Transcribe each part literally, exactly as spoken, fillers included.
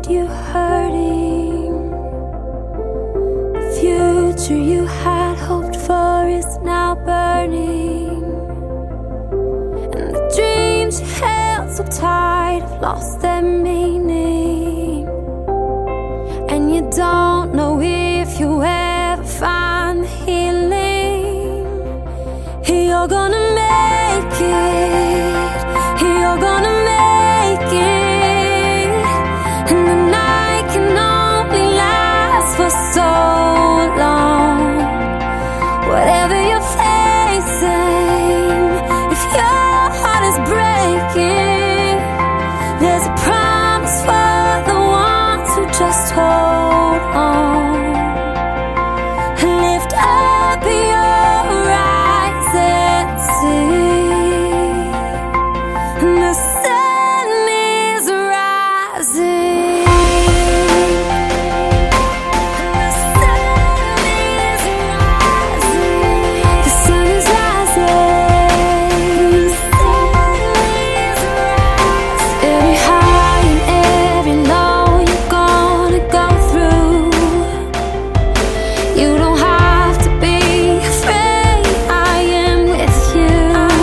left you hurting. The future you had hoped for is now burning, and the dreams you held so tight have lost their meaning. And you don't know if you ever find the healing. You're gonna make it, you're gonna make it, and the night can only last for so long. Whatever you're facing, if your heart is breaking, there's a promise for the ones who just hold on. Lift up your eyes and see, the sun is rising. The sun is rising. The sun is rising. The sun is rising. Every high and every low you're gonna go through. You don't have to be afraid. I am with you.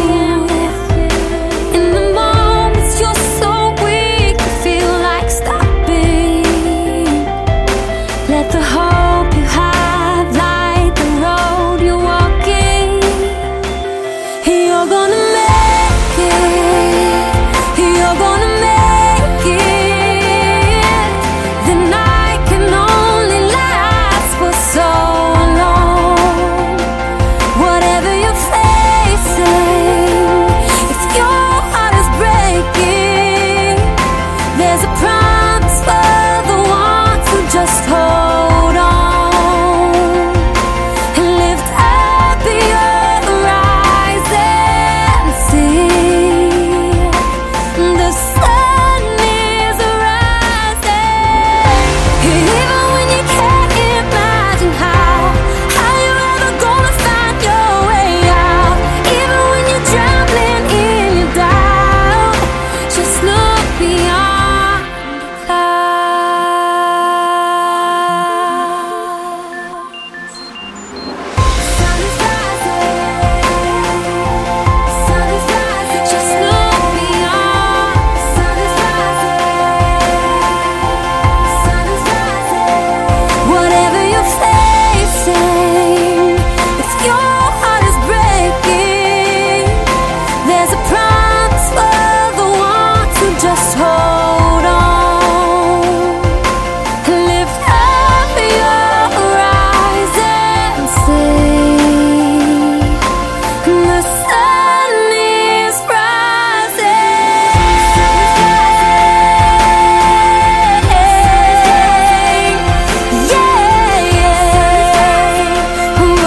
In the moments you're so weak, you feel like stopping. Let the hope you have light the road you're walking. You're gonna make it. You're gonna make it. The night can only last for so long. Whatever you're facing, if your heart is breaking, there's a promise for the ones who just hold on. Lift up your eyes and see, the sun is rising. Even when you can't imagine how, how you ever gonna find your way out. Even when you're drowning in your doubt, just look beyond the clouds. Sun is rising. Sun is rising. Just look beyond. Sun is rising. Sun is rising. Whatever you're facing, if your heart is breaking, there's a promise for the ones who just hold on. Lift up your eyes and see, the sun is rising. Yeah, yeah. Whoa.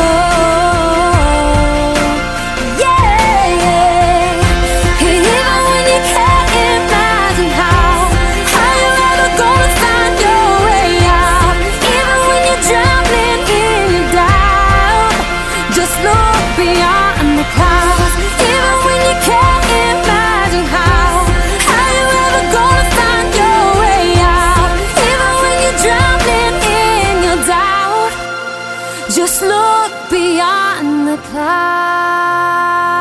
Yeah, yeah. Even when you can't imagine how, how you ever gonna find your way out. Even when you're drowning in your doubt, just look beyond the clouds. Even when you can't imagine how, how you ever gonna find your way out. Even when you're drowning in your doubt, just look beyond the clouds.